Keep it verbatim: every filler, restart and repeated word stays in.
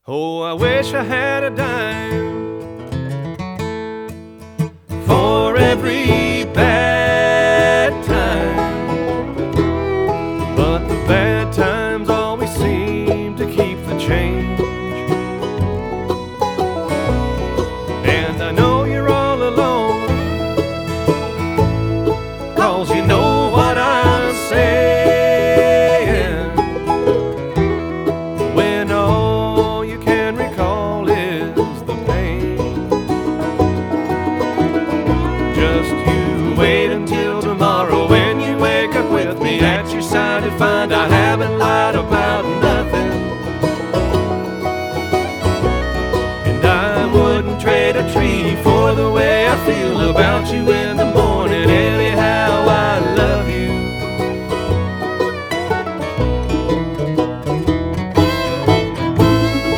Oh, I wish I had a dime for every bad